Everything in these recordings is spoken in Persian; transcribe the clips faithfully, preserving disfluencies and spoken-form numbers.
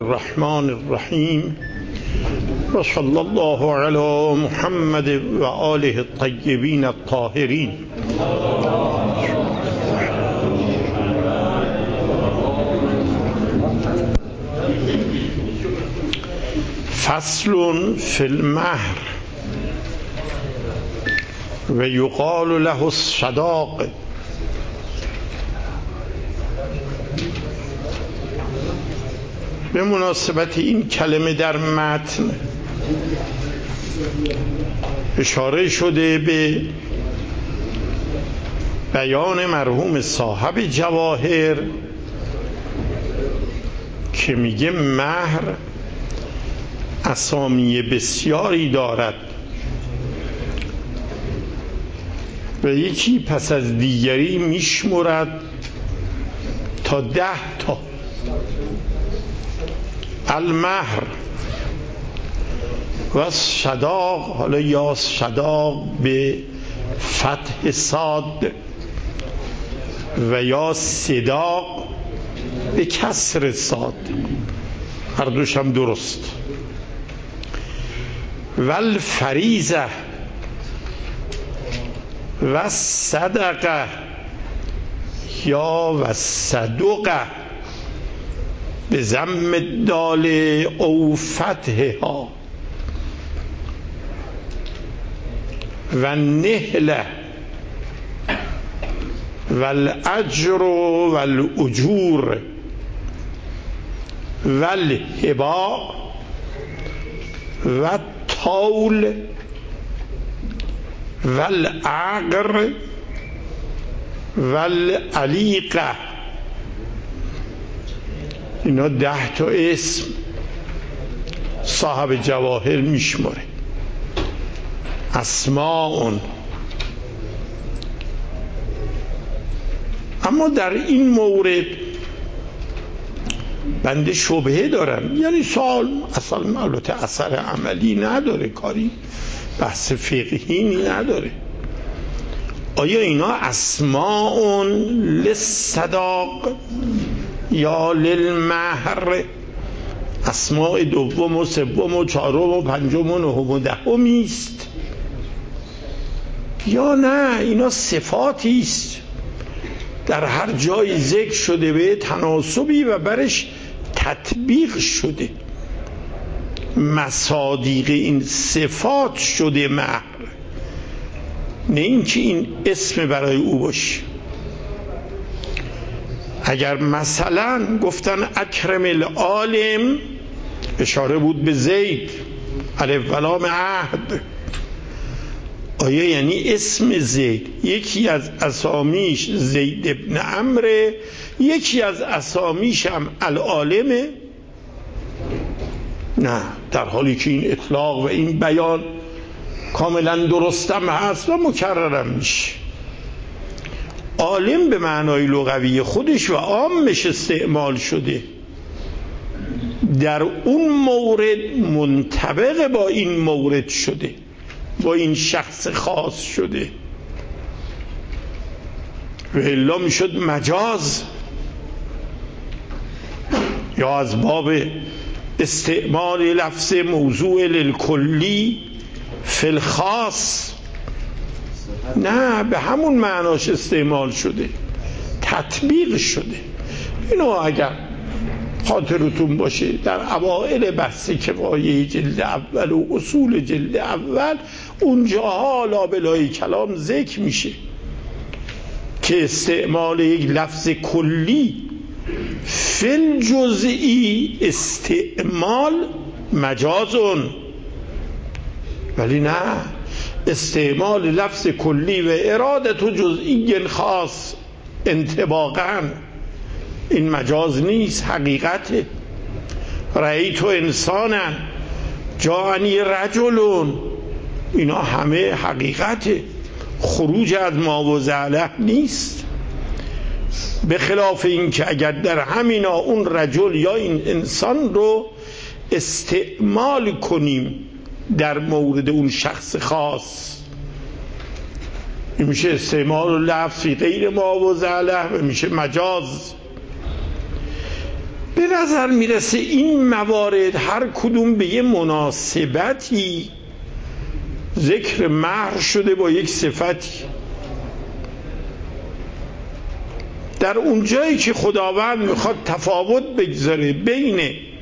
الرحمن الرحیم و صلی الله علی محمد و آله الطیبین الطاهرین. فصل فی المهر و یقال له الصداق. به مناسبت این کلمه در متن اشاره شده به بیان مرحوم صاحب جواهر که میگه مهر اسامی بسیاری دارد و یکی پس از دیگری میشمرد تا ده تا. المهر و صداق، حالا یا صداق به فتح صاد و یا صداق به کسر صاد، هر دوش هم درست. و الفریضه و صدقه یا و صدقه به ضم الدال او فتحها و النهله و الاجر و الاجور و الهباء و الطول و العقر و العلیقه. اینا ده تا اسم صاحب جواهر میشماره. اسماء. اما در این مورد بنده شبهه دارم، یعنی سوال اصلا البته اثر عملی نداره، کاری بحث فقهی نداره. آیا اینا اسماء للصداق یا للمهر؟ اسماء دوم و سوم و چهارم و پنجم و نهم و دهمی است یا نه اینا صفاتی است در هر جای ذکر شده به تناسبی و برش تطبیق شده، مصادیق این صفات شده مهر، نه اینکه این اسم برای او باشه. اگر مثلا گفتن اکرم العالم، اشاره بود به زید، الف و لام عهد، آیا یعنی اسم زید یکی از اسامیش زید ابن عمرو، یکی از اسامیش هم العالمه؟ نه، در حالی که این اطلاق و این بیان کاملا درستم هست و مکررم میشه. عالم به معنای لغوی خودش و عامش استعمال شده، در اون مورد منطبق با این مورد شده، با این شخص خاص شده، و الا میشد مجاز یا از باب استعمال لفظ موضوع للکلی فی الخاص. نه، به همون معناش استعمال شده، تطبیق شده. اینو اگر خاطرتون باشه در اوائل بحث کفایه جلد اول و اصول جلد اول، اونجاها لابلای کلام ذکر میشه که استعمال یک لفظ کلی فی الجزئی استعمال مجازون، ولی نه، استعمال لفظ کلی و ارادت و جزئی خاص انطباقاً این مجاز نیست، حقیقته. رأیت انسانا جاءنی رجل، اینا همه حقیقته، خروج از ما و زعله نیست. به خلاف این که اگر در همینا اون رجل یا این انسان رو استعمال کنیم در مورد اون شخص خاص، این میشه استعمال لفظی غیر ما و زعله و میشه مجاز. به نظر میرسه این موارد هر کدوم به یه مناسبتی ذکر مهر شده با یک صفتی. در اون جایی که خداوند میخواد تفاوت بگذاره بین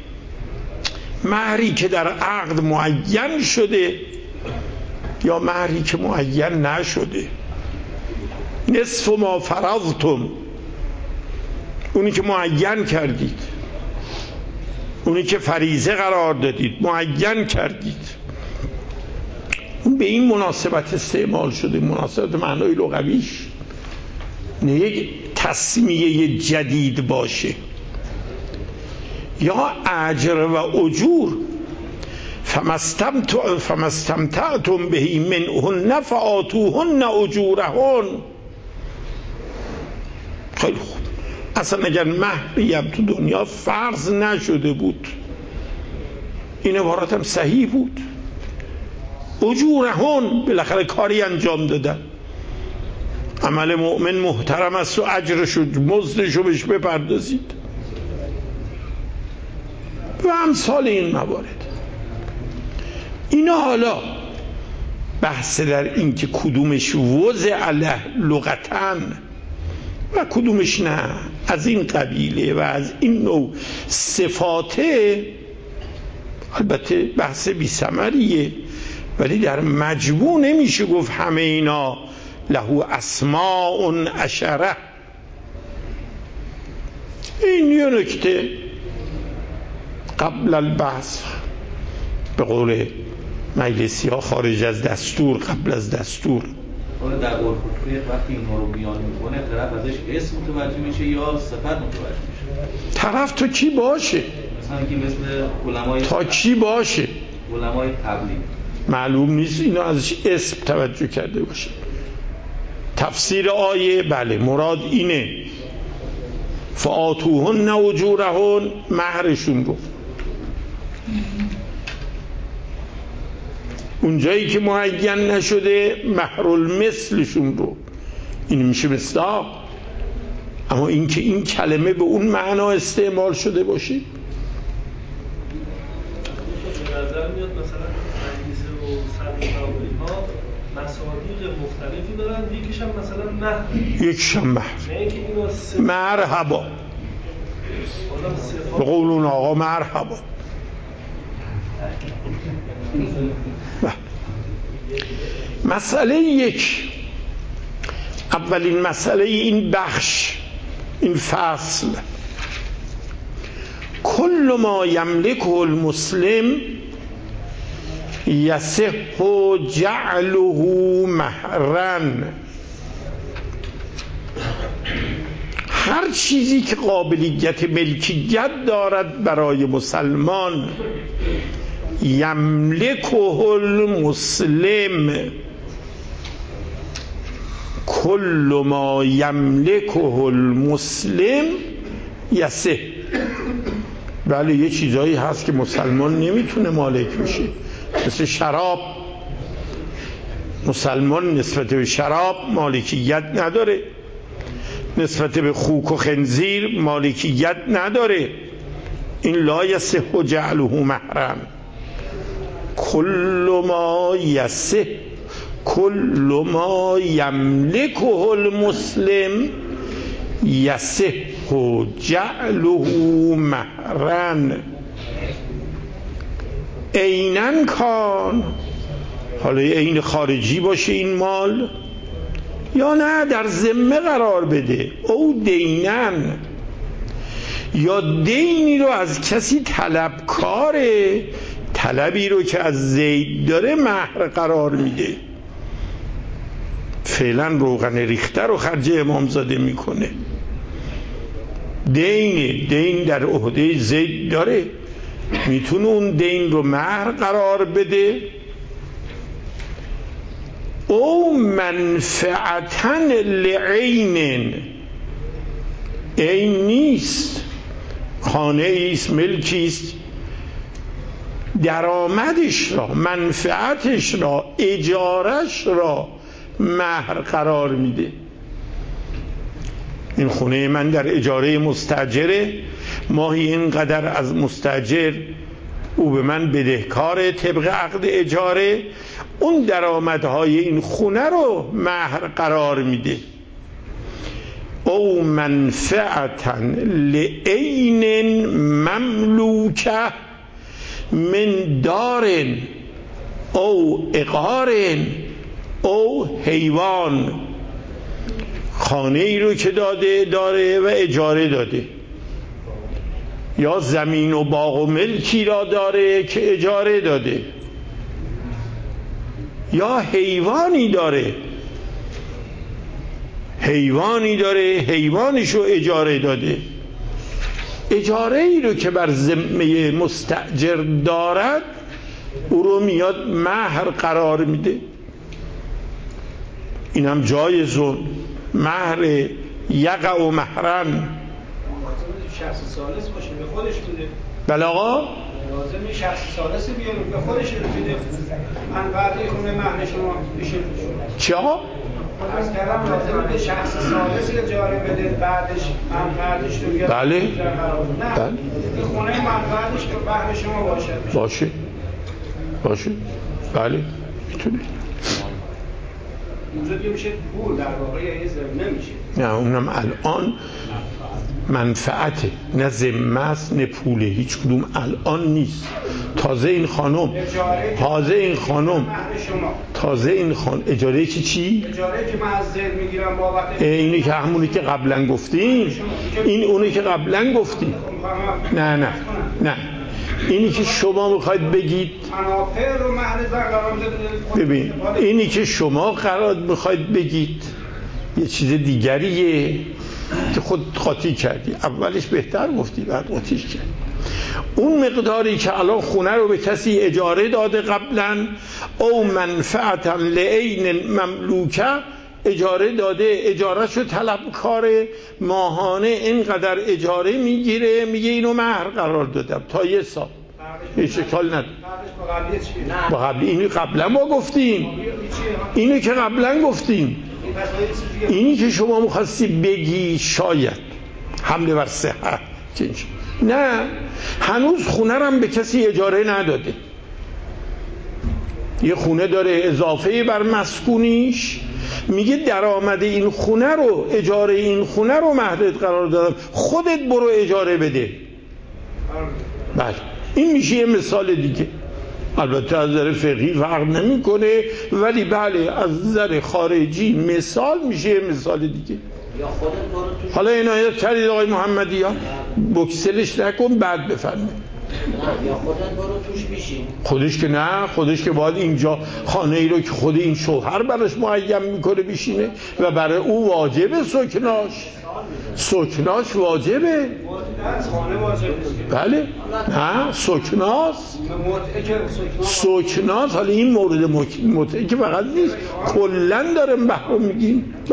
مهری که در عقد معین شده یا مهری که معین نشده، نصف ما فرضتم، اونی که معین کردید، اونی که فریضه قرار دادید، معین کردید، اون به این مناسبت استعمال شده، مناسبت معنای لغویش، نه یک تسمیه جدید باشه. یا اجر و اجور، فمستمتعتم به منهن فآتوهن اجورهن. خیلی خوب، اصلا اگر مهری هم تو دنیا فرض نشده بود این عبارت هم صحیح بود. اجورهن، بالاخره کاری انجام دادن، عمل مؤمن محترم است و اجرشو مزدشو بهش بپردازید و امثال این موارد. اینا حالا بحث در این که کدومش وضع له لغتن و کدومش نه، از این قبیله و از این نوع صفاته، البته بحث بی ثمریه، ولی در مجموع نمیشه گفت همه اینا له اسماء عشره. این یه نکته قبل البحث، به قول مجلسی ها خارج از دستور، قبل از دستور. در عرف فقه وقتی اینها رو بیان میکنه طرف ازش اسم متوجه میشه یا صفت متوجه میشه؟ طرف تو کی باشه؟ مثلا که مثل علمای تا کی باشه؟ علمای قبلی معلوم نیست اینا ازش اسم توجه کرده باشه. تفسیر آیه بله مراد اینه، فآتوهن اجورهن، مهرشون رو. اونجایی که معین نشده مهر المثلشون رو، این میشه مصداق. اما این که این کلمه به اون معنا استعمال شده باشه، به نظر میاد مثلا مجلس و صدیق و اینها مصادیق مختلفی دارن، یکیش هم مثلا مهر، یکیش هم مهر، نه اینکه اینا صفت مرحبا، به قول اون آقا مرحبا. مسئله یک، اولین مسئله این بخش، این فصل، کل ما یملکه المسلم یصح جعله مهرا. هر چیزی که قابلیت ملکیت دارد برای مسلمان، یملکه المسلم، کل ما یملکه المسلم یصح. بله یه چیزایی هست که مسلمان نمیتونه مالک بشه، مثل شراب. مسلمان نسبت به شراب مالکیت نداره، نسبت به خوک و خنزیر مالکیت نداره. این لا یصح جعله مهرا. کل ما یصح، کل ما یملکه المسلم یصح جعله مهرا. عیناً کان، حالا عین خارجی باشه این مال یا نه در ذمه قرار بده، او دینن، یا دینی رو از کسی طلبکاره، طلبی رو که از زید داره مهر قرار میده. فعلا روغن ریخته رو خرج امامزاده میکنه، دین دین در عهده زید داره، میتونه اون دین رو مهر قرار بده. او منفعتن لعین، عین نیست، خانه ایست، ملکی است، درآمدش را، منفعتش را، اجارش را مهر قرار میده. این خونه من در اجاره مستاجره، ماهی اینقدر از مستاجر، او به من بدهکار طبق عقد اجاره، اون درآمدهای این خونه رو مهر قرار میده. او منفعتا لعین مملوکه من دار او عقار او حیوان، خانه ای رو که داده داره و اجاره داده، یا زمین و باغ و ملکی را داره که اجاره داده، یا حیوانی داره حیوانی داره حیوانشو اجاره داده. اجاره ای رو که بر ذمه مستأجر دارد او رو میاد مهر قرار میده. اینم جایزون، مهر یقع و مهرن. شخص ثالث باشه به خودش میده. بله آقا، لازمه شخص ثالث بیاره به خودش میده. من بعدی خونه مهر شما میشه. چی آقا؟ از کلام لازمه به شخص ثالث اجاره بده، بعدش منفعتش رو بیاره. بله. نه. بله. این خونه منفعتش به مهر شما باشه. باشه. باشه. بله. میتونه. اونجا دیگه میشه پول در واقع، یه ذمه نمیشه. نه اونم الان منفعته، نه ذمه است نه پوله، هیچ کدوم الان نیست. تازه این خانم تازه این خانم تازه این خانم اجاره چی چی؟ اجاره که من از ذهن میگیرم بابت اینی که همونی که قبلا گفتیم، این اونی که قبلا گفتیم. نه نه نه اینی که شما میخواید بگید، منافع رو مهر زن قرار بده. ببین اینی که شما قرار میخواید بگید یه چیز دیگریه که خود قاطی کردی. اولش بهتر گفتی بعد قاطیش کردی. اون مقداری که الان خونه رو به کسی اجاره داده قبلا، او منفعتا لعین مملوکه، اجاره داده، اجارهشو طلبکار، ماهانه اینقدر اجاره میگیره، میگه اینو مهر قرار دادم تا یه سال، هیچ اشکال نداره. با قبلی اینو قبلا ما گفتیم، اینو که قبلا گفتیم. اینی که شما می‌خواستی بگی شاید حمله بر صحت، نه هنوز خونه رو هم به کسی اجاره نداده، یه خونه داره اضافه بر مسکونیش، میگه درآمد این خونه رو، اجاره این خونه رو مهرت قرار دادم، خودت برو اجاره بده. بله این میشه یه مثال دیگه. البته از نظر فقهی فرق نمیکنه، ولی بله از نظر خارجی مثال میشه یه مثال دیگه. حالا عنایت کردید آقای محمدی ها، بکسلش نکن بعد بفرمایید. یا خودت برو توش میشین. خودش که نه، خودش که باید اینجا خانه ای رو که خود این شوهر براش معین میکنه بشینه و برای او واجبه سکناش، سکناش واجبه. بله نه سکناس سکناس. حالا این مورد متعه که فقط نیست، کلن دارم بحر میگیم. بله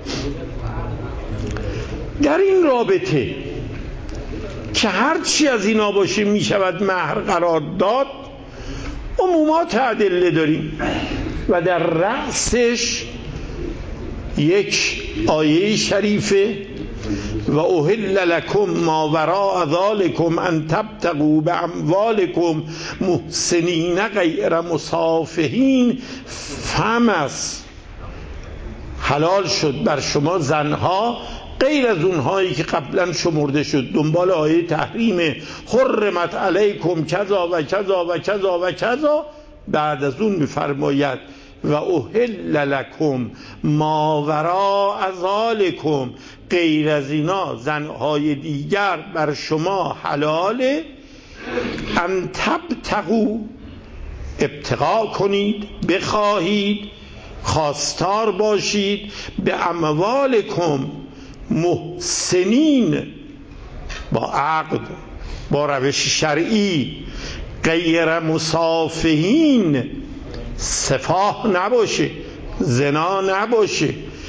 در این رابطه که هر چی از اینا باشه میشود مهر قرار داد، عمومات ادله داریم و در رأسش یک آیه شریفه و احل لکم ما وراء ذالکم ان تبتغوا باموالکم محسنین غیر مسافحین، فمس حلال شد بر شما زنها غیر از اونهایی که قبلا شمرده شد، دنبال آیه تحریم حرمت علیکم کذا و کذا و کذا و کذا. بعد از اون میفرماید و احل لکم ما وراء ذالکم، غیر از اینا زنهای دیگر بر شما حلاله، ان تبتغوا ابتغاء کنید، بخواهید، خواستار باشید، به اموالکم محسنین، با عقد، با روش شرعی، غیر مسافحین، سفاه نباشه، زنا نباشه.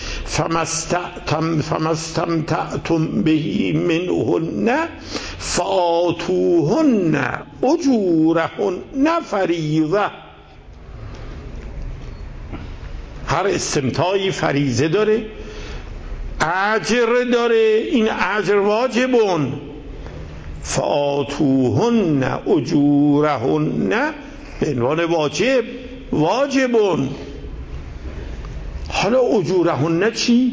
فمستمتعتم بهی منهن فآتوهن اجورهن فریضه. هر استمتاعی فریضه داره، اجر داره، این اجر واجبون، فآتوهن اجورهن به عنوان واجب، واجبون. حالا اجورهن چی؟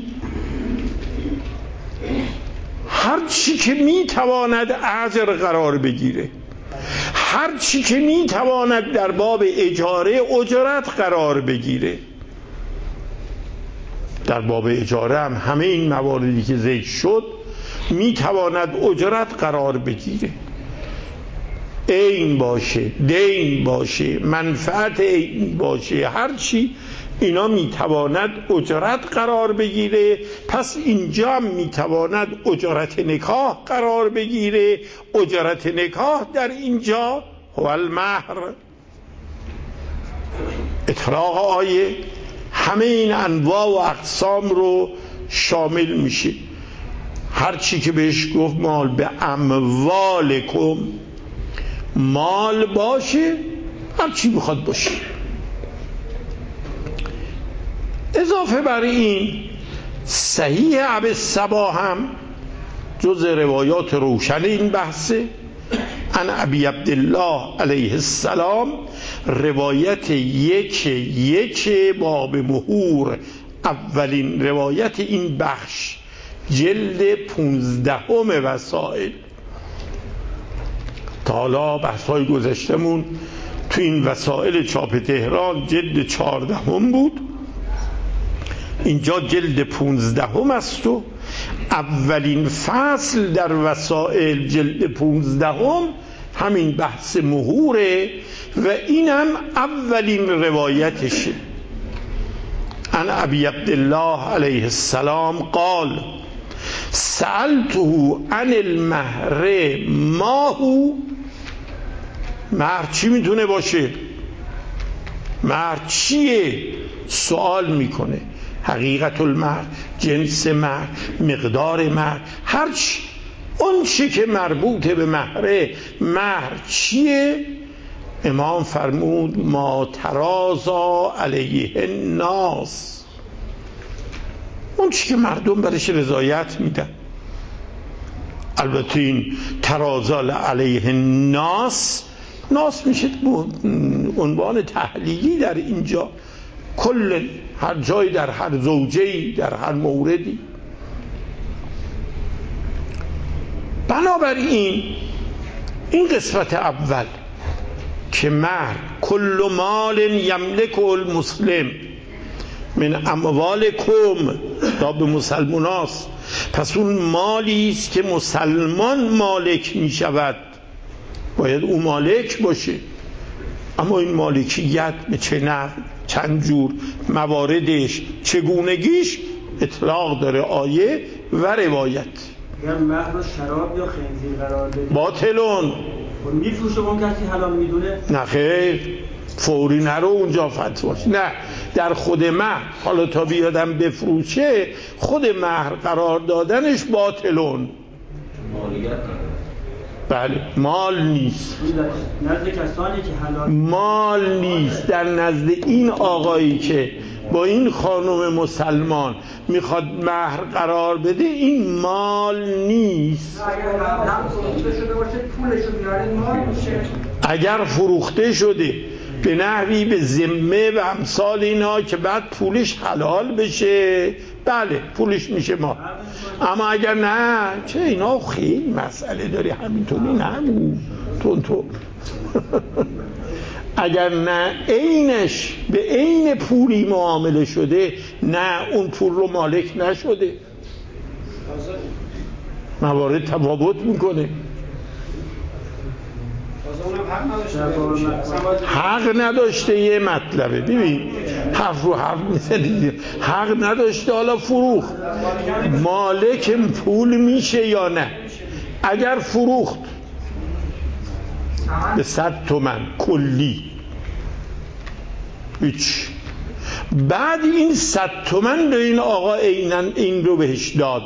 هر چی که میتواند اجر قرار بگیره، هر چی که میتواند در باب اجاره اجرت قرار بگیره. در باب اجاره هم همه این مواردی که ذکر شد میتواند اجرت قرار بگیره، عین باشه، دین باشه، منفعت عین باشه، هر چی اینا میتواند اجرت قرار بگیره. پس اینجا هم میتواند اجرت نکاح قرار بگیره. اجرت نکاح در اینجا هو المهر. اطلاق آیه همه این انواع و اقسام رو شامل میشه. هر چی که بهش گفت مال به اموالکم، مال باشه، هر چی بخواد باشه. اضافه بر این صحیح ابی صباح هم جز روایات روشن این بحثه. عن ابی عبدالله علیه السلام، روایت یک یک باب مهور، اولین روایت این بخش، جلد پونزدهم وسائل. تا حالا بحث‌های گذشتمون تو این وسائل چاپ تهران جلد چهاردهم بود، اینجا جلد پونزدهم است و اولین فصل در وسائل جلد پونزدهم همین بحث مهوره و اینم اولین روایتشه. عن ابی عبدالله علیه السلام قال سألته عن المهر ما هو. مهر چی میتونه باشه؟ مهر چیه؟ سوال میکنه. حقیقت المهر، جنس مهر، مقدار مهر، هر چی، اون چی که مربوط به مهره. مهر چیه؟ امام فرمود ما ترازا علیه الناس، اون چی که مردم برش رضایت میدن. البته این ترازا علیه الناس، ناس میشه عنوان تحلیلی در اینجا، کل هر جای، در هر زوجه‌ای، در هر موردی. بنابراین این قسمت اول که مهر کل مال یملک المسلم من اموالکم، تا به مسلمان هاست، پس اون مالی است که مسلمان مالک می شود، باید اون مالک باشه. اما این مالکیت به چه نحو، چند جور، مواردش، چگونگیش اطلاق داره آیه و روایت. اگر مهر رو شراب یا خنزیر قرار بدید باطلون، میفروشه اون کسی حلال میدونه؟ نه خیر، فوری نرو اونجا فتواش. نه، در خود مهر، حالا تا بیادم بفروشه، خود مهر قرار دادنش باطلون. مالیت بله، مال نیست، نزد کسانی که حلال مال نیست. در نزد این آقایی که با این خانم مسلمان میخواد مهر قرار بده، این مال نیست. اگر فروخته شده به نحوی به ذمه و امثال اینا که بعد پولش حلال بشه، بله پولش میشه مال. اما اگر نه، چه اینا خیلی مسئله داری، همینطوری نمون تون تون. اگر نه عینش به عین پولی معامله شده، نه اون پول رو مالک نشده، موارد تفاوت میکنه. حق نداشته، یه مطلبه، ببین حرف رو حرف میزنید، حق نداشته، حالا فروخت، مالک پول میشه یا نه؟ اگر فروخت به صد تومن کلی، هیچ، بعد این صد تومن به این آقا اینن این رو بهش داد،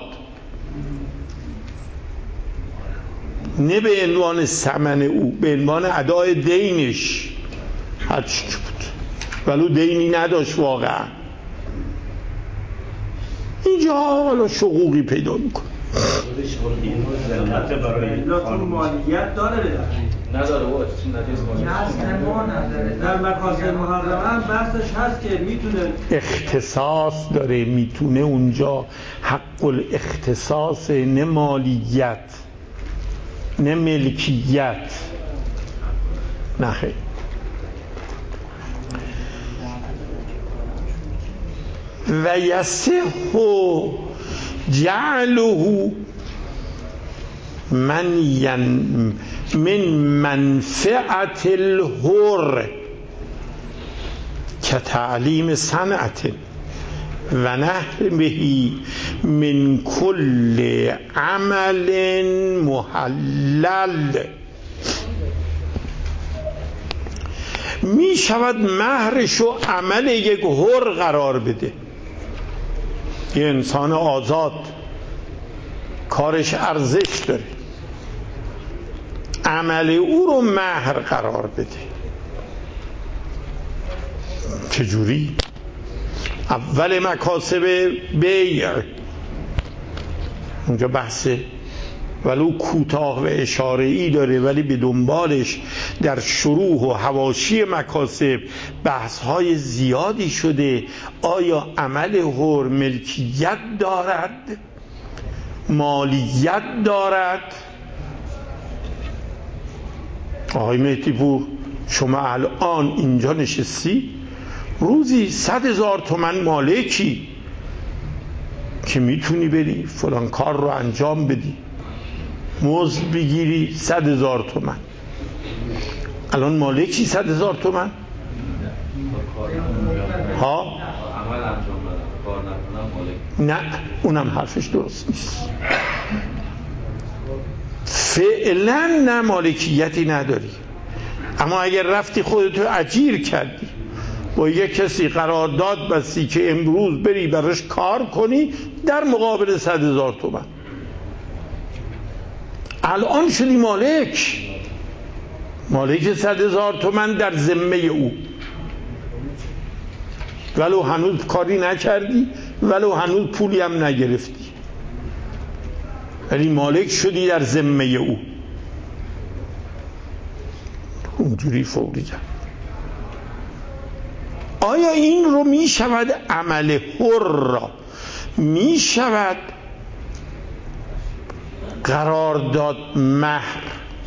نه به عنوان ثمن او، به عنوان ادای دینش، هرچی که بود، ولو دینی نداشت واقعا، اینجا حالا شقوقی پیدا میکنه. این ذلت برای مالیت داره نداره و چیزی نجس در مکاسب محرمه هم بحثش هست که میتونه اختصاص داره، میتونه اونجا حق الاختصاص، نه مالیت نه ملکیت، نه خیلی. و یصح جعله من ین من منفعت الحر که تعلیم صنعت و نحوه من کل عمل محلل. می شود مهرشو عمل یک حر قرار بده، یه انسان آزاد کارش ارزش داره، عمل او رو مهر قرار بده. چجوری؟ اول مکاسب بیع، اونجا بحثه ولو کوتاه و اشاره‌ای داره، ولی به دنبالش در شروح و حواشی مکاسب بحث‌های زیادی شده. آیا عمل حر ملکیت دارد؟ مالیت دارد؟ آقای مهدی پور، شما الان اینجا نشستی، روزی صد هزار تومن مالکی که میتونی بری فلان کار رو انجام بدی، مزد بگیری صد هزار تومن. الان مالکی صد هزار تومن ها؟ عمل انجام بدم کار نکنم مالک نه، اونم حرفش درست نیست. فعلا نه، مالکیتی نداری، اما اگر رفتی خودتو اجیر کردی با یک کسی قرارداد بستی که امروز بری براش کار کنی در مقابل صد هزار تومن، الان شدی مالک، مالک صد هزار تومن در ذمه او، ولو هنوز کاری نکردی، ولو هنوز پولی هم نگرفتی، ولی مالک شدی در ذمه او. اونجوری فوری کرد. آیا این رو می شود عمل حر را می شود قرار داد مهر؟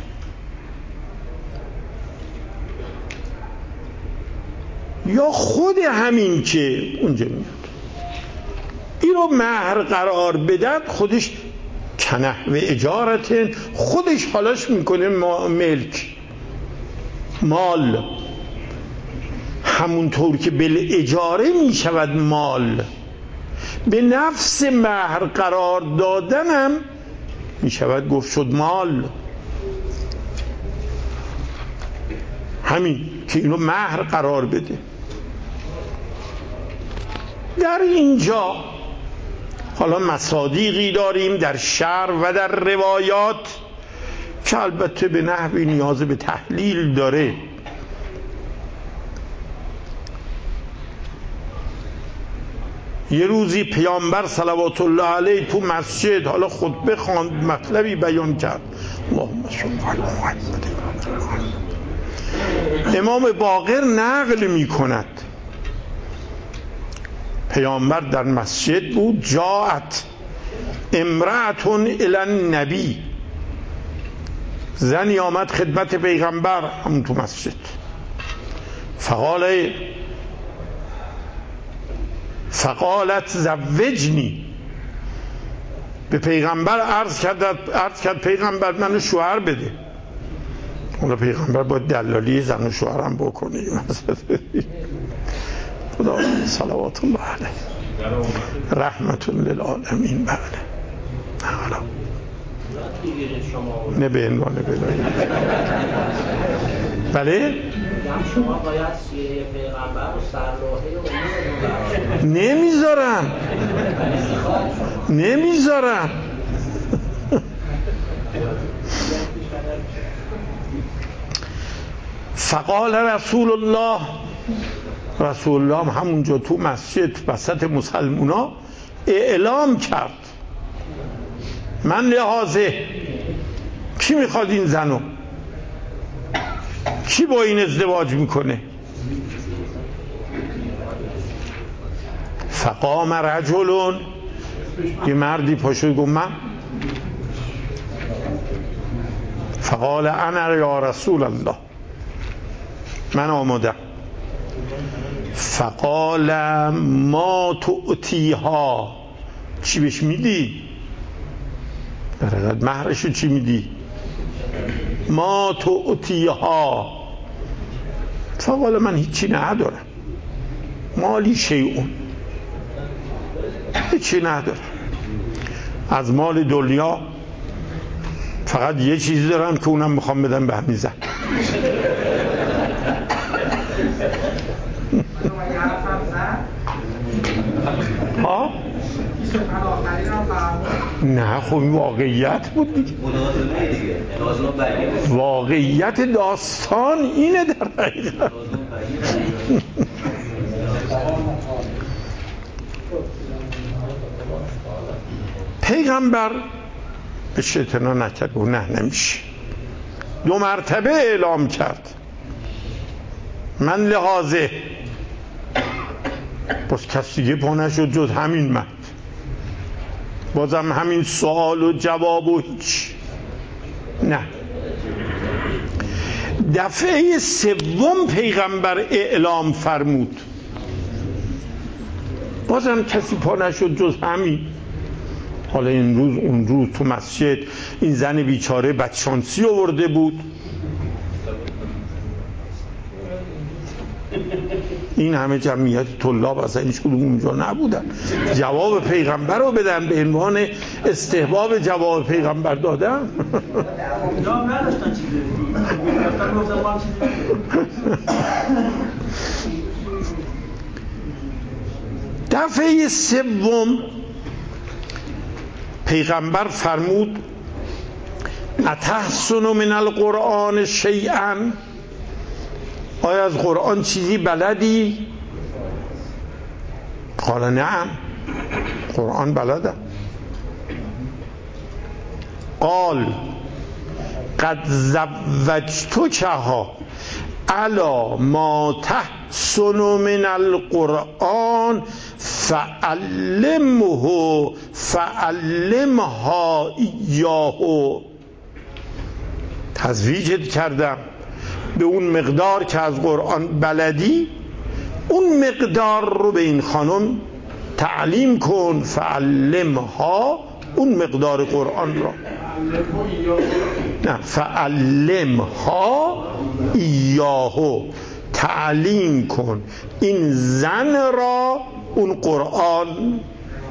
یا خود همین که اونجا میاد این رو مهر قرار بدد، خودش کنه و اجارتن، خودش حالاش میکنه ملک مال، همونطور که بل اجاره می شود مال، به نفس مهر قرار دادنم می شود گفت شد مال. همین که اینو مهر قرار بده. در اینجا حالا مصادیقی داریم در شرع و در روایات که البته به نحوی نیاز به تحلیل داره. یه روزی پیامبر صلوات الله علیه تو مسجد حالا خطبه خواند، مطلبی بیان کرد، اللهم صل علی محمد. امام باقر نقل می کند پیامبر در مسجد بود، جاءت امرأتون الی النبی، زنی آمد خدمت پیغمبر همون تو مسجد، فقال فقالت زوجنی، به پیغمبر عرض کرد عرض کرد پیغمبر منو شوهر بده. اون پیغمبر باید دلالی زن و شوهرم بکنه. خدا صلوات الله علیه رحمت للعالمین. بله حالا نه به عنوان بلایی. بله شما باید سیره پیغمبر و سرلوحه و نمیذارم نمیذارم فقال رسول الله، رسول الله هم همونجا تو مسجد وسط مسلمونا اعلام کرد، من لحاظه کی میخواد این زنو؟ کی با این ازدواج میکنه؟ فقام رجلون، یه مردی پاشد گفت من. فقال انا یا رسول الله، من آمدم. فقال ما تؤتیها، چی بهش میدی؟ برقد مهرشو چی میدی؟ ما تؤتیها. فقال من هیچی ندارم، مالی شیئون، هیچی ندارم از مال دنیا، فقط یه چیزی دارم که اونم میخوام بدم به همین زن. ها؟ نه خب واقعیت بود دیگه، واقعیت داستان اینه در حقیقت. پیغمبر به اعتنا نکرد و نه نمیشه. دو مرتبه اعلام کرد من لحاظه، باز کسی دیگه پا نشد جز همین مرد، بازم همین سوال و جواب و هیچ. نه، دفعه سوم پیغمبر اعلام فرمود، بازم کسی پا نشد جز همین. حالا این روز اون روز تو مسجد این زن بیچاره بدشانسی آورده بود، این همه جمعیت طلاب اصلا هیچ کدوم اونجا نبودن، جواب پیغمبر رو بدن به عنوان استحباب جواب پیغمبر دادن. دفعه سوم پیغمبر فرمود اتحسن من القرآن شیئا، آیا از قرآن چیزی بلدی؟ قال نعم، قرآن بلدم. قال قد زوجتکها علی ما تحسن من القرآن فعلمه فعلمها ایاه، تزویجت کردم به اون مقدار که از قرآن بلدی، اون مقدار رو به این خانم تعلیم کن. فعلمها، اون مقدار قرآن را، نه فعلمها ایاه، تعلیم کن این زن را اون قرآن.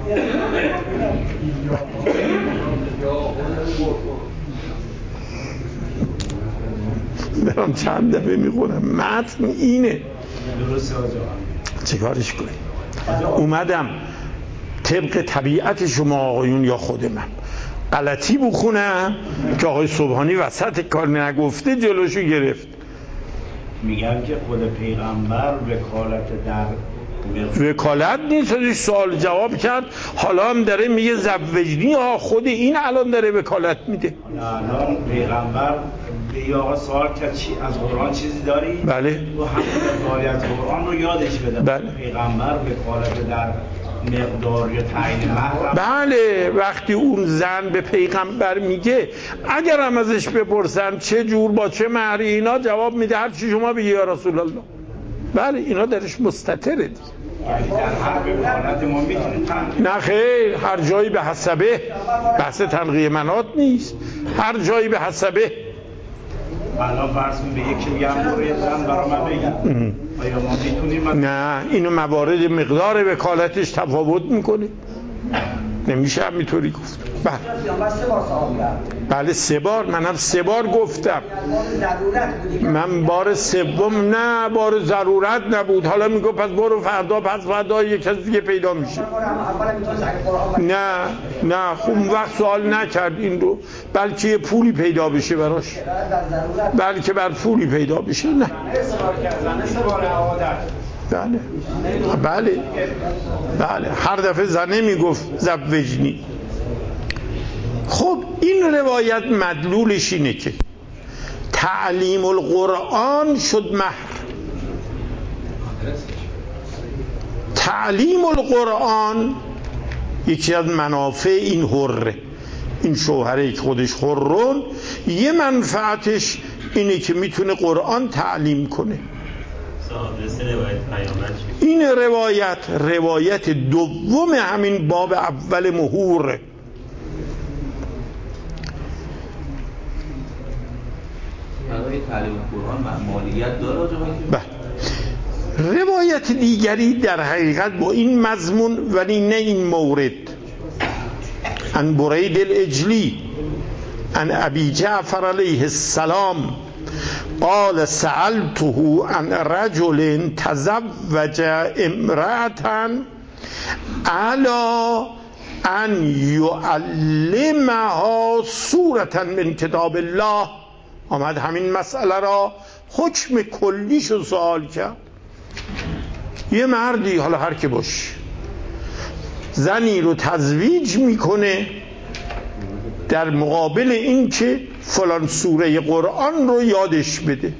برام چند دفعه میخونم متن اینه، چه کارش کنی؟ اومدم طبق طبیعت شما آقایون یا خود من غلطی بخونم که آقای سبحانی وسط کار نگفته جلوشو گرفت. میگم که خود پیغمبر وکالت در وکالت نیست، ازش سوال جواب کرد، حالا هم داره میگه زوجنی ها، خود این الان داره وکالت میده. الان پیغمبر به آقا سوال کرد چی از قرآن چیزی داری؟ بله. و همون مقداری از قرآن رو یادش بده. بله. پیغمبر وکالت در مقدار یا تعیین مهر. بله، وقتی اون زن به پیغمبر میگه اگر هم ازش بپرسن چه جور با چه مهری، اینا جواب میده هر چی شما بگی یا رسول الله. بله، اینا درش مستتره دیگه. در هر وکالت ما میتونیم تنقیه؟ نه خیر، هر جایی به حسبه، بحث تنقیه منات نیست، هر جایی به حسبه. الان فرض کن به یکی بگم برو یه زن برای من بگم، آیا ما میتونیم؟ نه، اینو موارد مقدار وکالتش تفاوت میکنه، نمیشه همینطوری گفت. بله بله سه بار، منم سه بار گفتم. من بار سوم نه، بار ضرورت نبود. حالا میگه پس برو فردا، پس فردا یک کس دیگه پیدا میشه. نه نه، خوب وقت سوال نکرد این رو، بلکه یه پولی پیدا بشه براش، بلکه بر پولی پیدا بشه. نه بله بله بله، هر دفعه زنه میگفت زوجنی. خب این روایت مدلولش اینه که تعلیم القرآن شد مهر. تعلیم القرآن یکی از منافع این حره، این شوهره که خودش حرون، یه منفعتش اینه که میتونه قرآن تعلیم کنه. این روایت روایت دوم همین باب اول مهوره. برای تعلیم قرآن مالیت داره آقای؟ روایت دیگری در حقیقت با این مضمون ولی نه این مورد، عن برید الاجلی عن ابی جعفر علیه السلام قال سألته عن رجل تزوج امرأة على ان يعلمها سورة من کتاب الله. آمد همین مسئله را حکم کلیشو سوال کرد. یه مردی، حالا هر که باشه، زنی رو تزویج میکنه در مقابل این که فلان سوره قرآن رو یادش بده.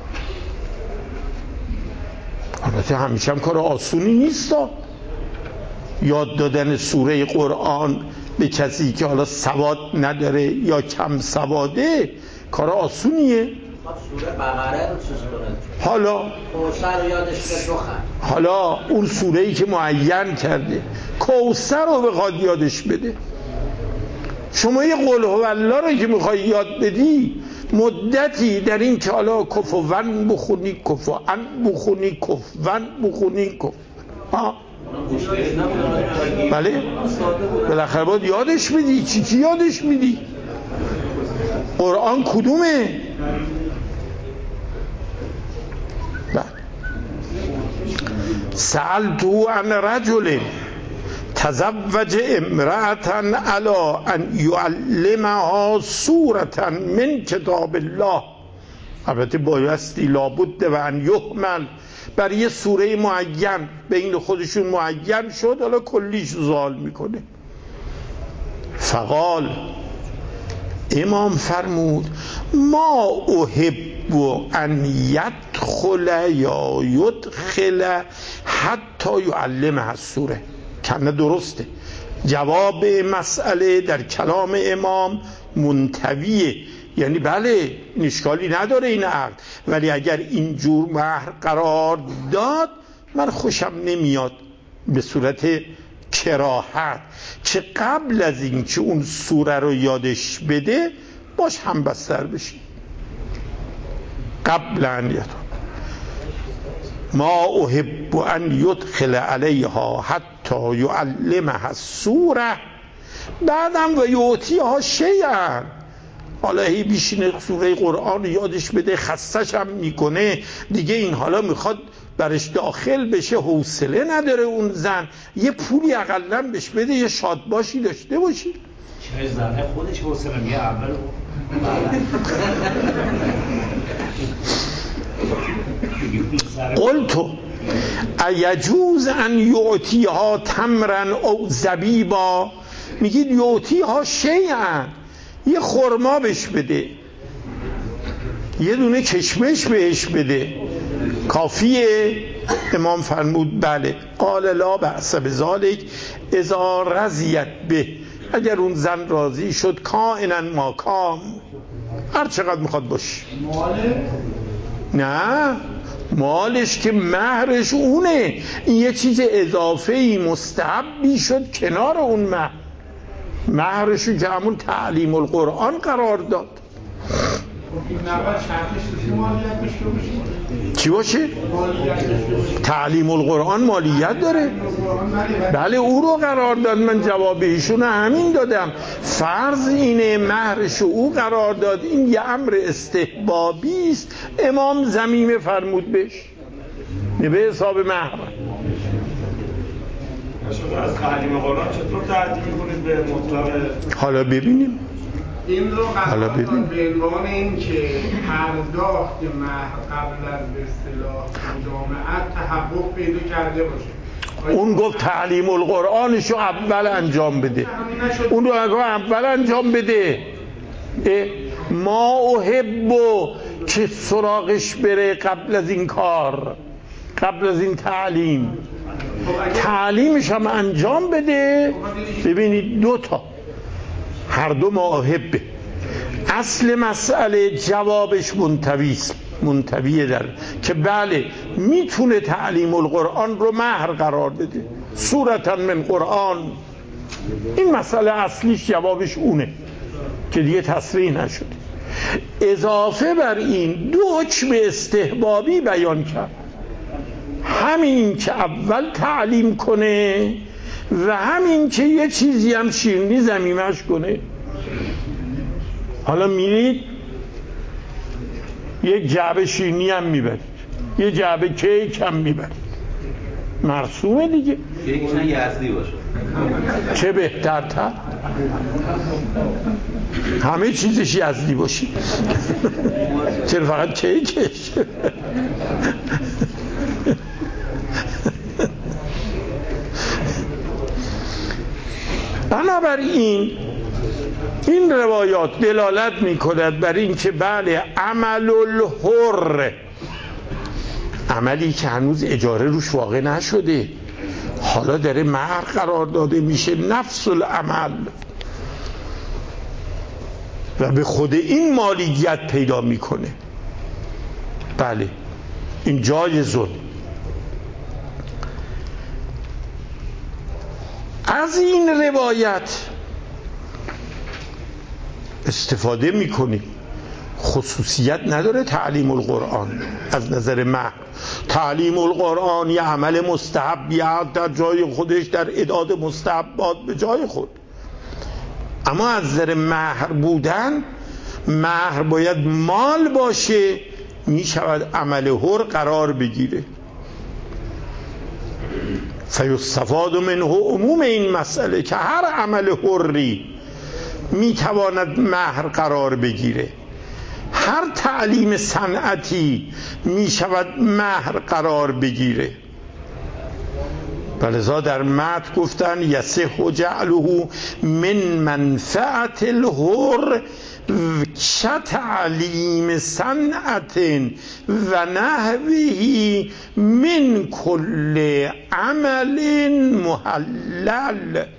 البته همیشه هم کار آسونی نیست یاد دادن سوره قرآن به کسی که حالا سواد نداره یا کم سواده، کار آسونیه. سوره بقره رو چیز کنه، حالا کوثر رو یادش بده دو خط. حالا اون سوره‌ای که معین کرده کوثر رو بخواد یادش بده. شما یه قل هو الله رو که میخوای یاد بدی، مدتی در این که حالا کفوون بخونی، کفوان بخونی، کفون بخونی، کف ها بله بالاخره باید یادش میدی. چی چی یادش میدی؟ قرآن کدومه؟ سألته عن رجل تزوج امرأة على ان يعلمها سورة من کتاب الله. البته بایستی لابد و ان یحمل، برای یه سوره معین بین خودشون معین شد، حالا کلیش زال میکنه. فقال، امام فرمود ما احب ان یدخل یا یدخل حتی یعلمها السوره. کنه درسته، جواب مسئله در کلام امام منتویه، یعنی بله این اشکالی نداره این عقد، ولی اگر اینجور مهر قرار داد من خوشم نمیاد به صورت کراهت، که قبل از این که اون سوره رو یادش بده باش هم بستر بشی. قبل ان یدخل ما احب ان یدخل علیها حتی یعلمها السوره بعدم و یعطیها شیئا. حالا هی بیشینه سوره قرآن یادش بده، خستش هم میکنه دیگه، این حالا میخواد برش داخل بشه، حوصله نداره اون زن، یه پولی اقلا بهش بده، یه شادباشی داشته باشی. چه زنه خودش حوصله میگه اول قلتو ایجوز ان یعطیها تمرا او زبیبا، میگید یعطیها شیئا، یه خرما بهش بده، یه دونه کشمش بهش بده، کافیه؟ امام فرمود بله. قال لا بأس بذلک اذا رضیت به، اگر اون زن راضی شد، کائنا ما کان، هر چقدر میخواد باشه. نه مالش که مهرش اونه، این یه چیز اضافه‌ای مستحبی شد کنار اون مهر، مهرشو که همون تعلیم القرآن قرار داد. چی باشه؟ تعلیم القرآن مالیت داره؟ بله او رو قرار داد، من جواب ایشون همین دادم. فرض اینه مهرشو او قرار داد، این یه امر استحبابی است، امام ضمیمه فرمود بهش به حساب مهر. از تعلیم قرآن چطور تعدیل کنید به مطلق؟ حالا ببینیم. این رو حالا قرار ببین. به عنوان این که پرداخت مهر قبل از به اصطلاح مجامعت تحقق پیدا کرده باشه. اون گفت تعلیم القرآنشو اول انجام بده، اون رو اگه اول انجام بده ما احب که سراغش بره قبل از این کار، قبل از این تعلیم، تعلیمش هم انجام بده. ببینید دو تا، هر دو مواهبه. اصل مسئله جوابش منطویست، منطویه در که بله میتونه تعلیم القرآن رو مهر قرار بده، صورتا من قرآن. این مسئله اصلیش جوابش اونه که دیگه تصریح نشده. اضافه بر این دو حکم استحبابی بیان کرد، همین که اول تعلیم کنه و همین که یه چیزی هم شیرینی ضمیمش کنه. حالا میرید یک جعبه شیرینی هم میبرید، یه جعبه کیک هم میبرید، مرسومه دیگه. کیکش هم یزدی باشه چه بهترتر، همه چیزش یزدی باشه. چرا فقط کیکش؟ بنابراین این روایات دلالت می کند بر این که بله عمل الحر، عملی که هنوز اجاره روش واقع نشده، حالا داره مهر قرار داده میشه، نفس العمل، و به خود این مالیت پیدا میکنه. بله این جایزه. از این روایت استفاده میکنیم. خصوصیت نداره تعلیم القرآن از نظر مهر. تعلیم القرآن یه عمل مستحبیت در جای خودش، در اعداد مستحبات به جای خود، اما از نظر مهر بودن، مهر باید مال باشه، میشود عمل حر قرار بگیره. فیستفاد منه عموم این مسئله که هر عمل حری میتواند مهر قرار بگیره، هر تعلیم صنعتی میشود مهر قرار بگیره. ولذا در متن گفتن یصح جعله من منفعت الحر چه تعلیم صنعت و نحوه من کل عمل محلل.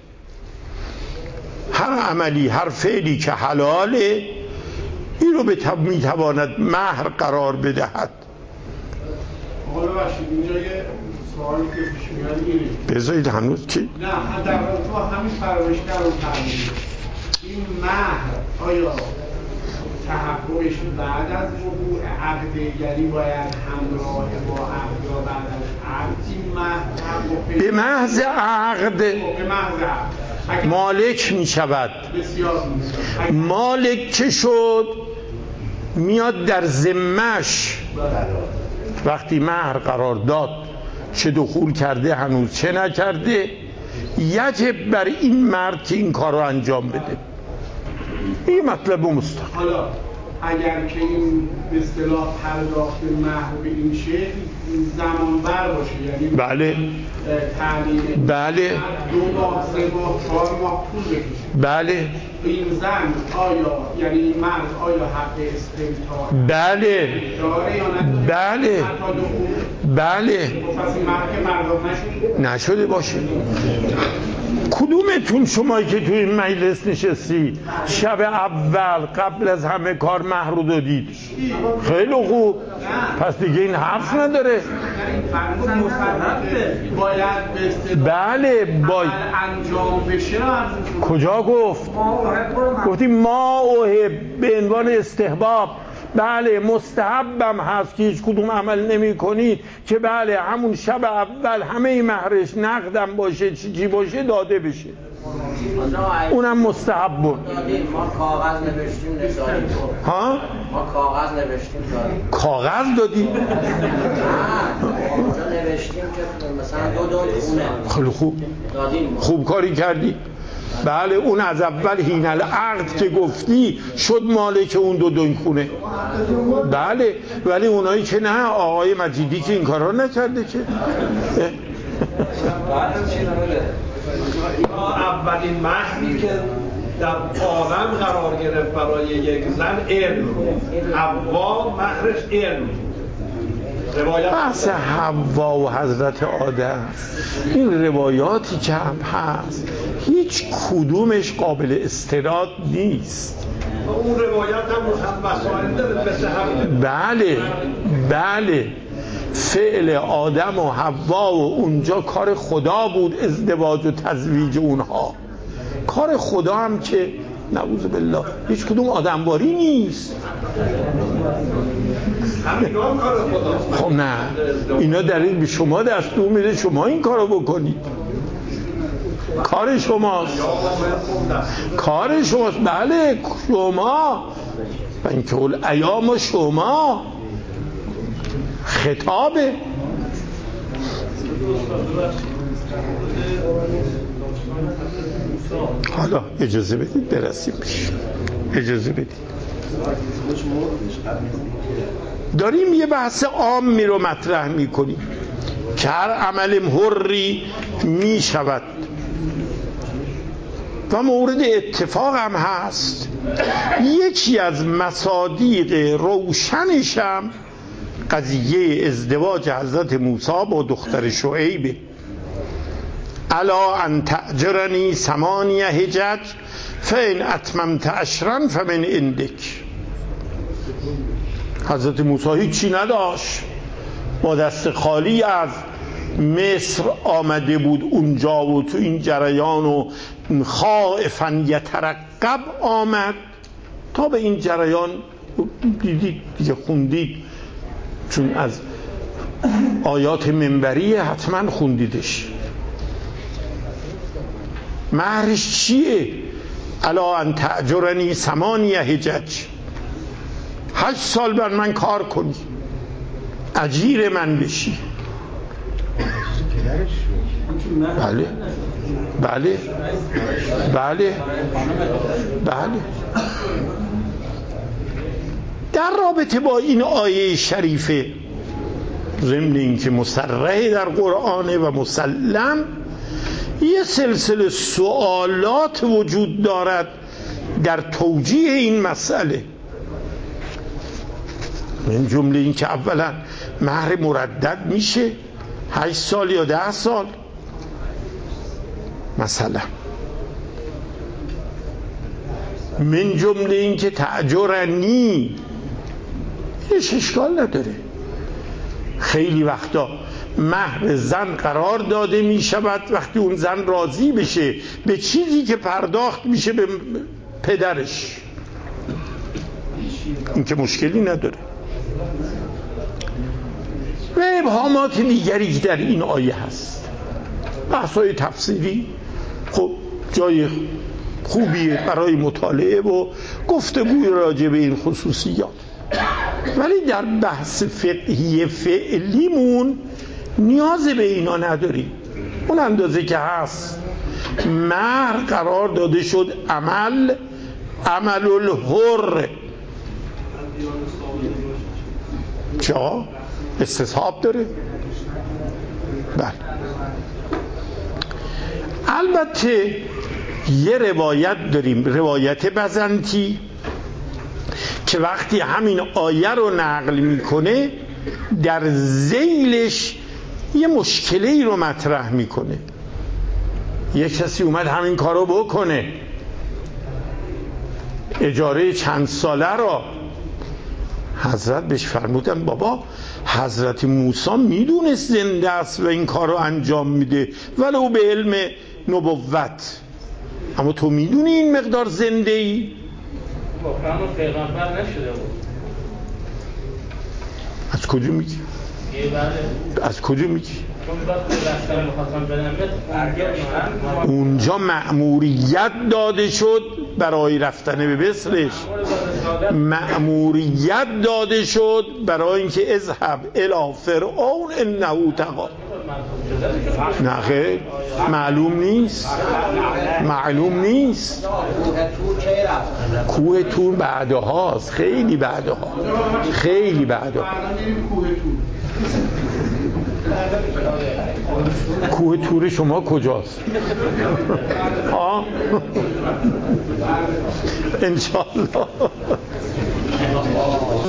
هر عملی، هر فعلی که حلاله، این رو میتواند مهر قرار بدهد. حالا باشید اینجا یه سوالی که پیش میاد اینه، بذارید هنوز چی؟ نه در رابطه با همین فرمایشگر رو تعلیم، این مهر آیا تحققش بعد از وقوع عقد، یعنی باید همراه با عقد یا بعد از عقد این مهر تحقق پیدا؟ به محض عقد به محض عقد مالک می شود. بسیار مالک که شد میاد در ذمه‌اش، وقتی مهر قرار داد، چه دخول کرده هنوز چه نکرده، یجب بر این مرد که این کار رو انجام بده. این مطلب مستقل. حالا اگر که این به اصطلاح پرداخت مهر به این شکل زمان بر باشه، یعنی بله تعلیم بله دو ماه سه ماه چهار ماه طول بکشه، بله این زن آیا یعنی این مرد آیا حق استمتاع بله داره یا نداره؟ بله حتی دخول بله پس این مرد که مردم نشده نشده باشه. کدومتون شمایی که توی این مجلس نشستی شب اول قبل از همه کار مهر رو دادید؟ خیلی خوب، پس دیگه این حرف نداره. باید به اصطلاح بله باید انجام بشه. کجا گفت؟ گفتیم ما اوهب به عنوان استحباب. بله مستحبم هست که هیچ کدوم عمل نمی کنید که بله همون شب اول همه مهرش نقدم باشه چی باشه داده بشه، اونم مستحب بود. ما کاغذ نوشتیم نزاریم. ها؟ ما کاغذ نوشتیم داریم. کاغذ دادیم؟ نه اونجا نوشتیم که مثلا دو دو خونه خیلی خوب، دادیم. خوب کاری کردی. بله اون از اول حین العقد که گفتی شد مالک اون دو دو خونه. بله ولی اونایی که نه، آقای مجیدی که این کارا نکرده که اولین مهری که در عالم قرار گرفت برای یک زن علم، حوا مهرش علم. بحث حوا و حضرت آدم، این روایاتی که هم هست هیچ کدومش قابل استناد نیست. اون روایات هم مسائل داره مثل همینه. بله بله، فعل آدم و حوا و اونجا کار خدا بود، ازدواج و تزویج اونها کار خدا هم که نعوذ بالله هیچ کدوم آدمواری نیست. همینا کار خدا. خب نه، اینا دلیل به شما دستور میده شما این کارو بکنید، کار شماست، کار شماست. بله شما، و این که الایام شما خطابه. حالا اجازه بدید برسیم پیش، اجازه بدید. داریم یه بحث عامی رو مطرح میکنیم که هر عمل حری میشود و مورد اتفاق هم هست. یکی از مصادیق روشنش هم قضیه ازدواج حضرت موسی با دختر شعیب. الا ان تأجرنی ثمانیه حجج فإن اتممت عشرا فمن عندک. حضرت موسی هیچی نداشت، با دست خالی از مصر آمده بود اونجا و تو این جریان و خائفا یترقب آمد تا به این جریان دیدید دیگه، خوندید، چون از آیات منبری حتما خوندیدش. مهرش چیه؟ الا ان تأجرنی ثمانیه حجج، هشت سال بر من کار کنی، اجیر من بشی. بله بله بله بله. در رابطه با این آیه شریفه، ضمن این که مصرح در قرآن و مسلم، یه سلسله سوالات وجود دارد در توجیه این مسئله. من جمله این که اولا مهر مردد میشه هشت سال یا ده سال مثلا. من جمله این که تأجرنی هیچ اشکال نداره. خیلی وقتا مهر زن قرار داده می شود وقتی اون زن راضی بشه به چیزی که پرداخت میشه به پدرش، این که مشکلی نداره. و ابهامات دیگری در این آیه هست، بحث‌های تفسیری خب جای خوبیه برای مطالعه و گفتگوی راجع به این خصوصیات، ولی در بحث فقهی فعلیمون نیاز به اینا نداریم. اون اندازه که هست مهر قرار داده شد عمل عمل الحر. چرا؟ استصحاب داره؟ بله. البته یه روایت داریم، روایت بزنطی، که وقتی همین آیه رو نقل میکنه در ذیلش یه مشکلی رو مطرح میکنه. یک کسی اومد همین کارو بکنه، اجاره چند ساله رو، حضرت بهش فرمودن بابا حضرت موسی میدونست زنده است و این کار رو انجام میده ولو به علم نبوت، اما تو میدونی این مقدار زنده ای؟ واقعا پیغمبر نشده بود. از کجا میگی؟ از کجا میگی؟ اونجا مأموریت داده شد برای رفتن به مصرش، مأموریت داده شد برای اینکه اذهب الی فرعون انه طغی. نه خیر، معلوم نیست، معلوم نیست. کوه تور بعدهاست، خیلی بعدها، خیلی بعدها. کوه تور شما کجاست؟ ها؟ انشالله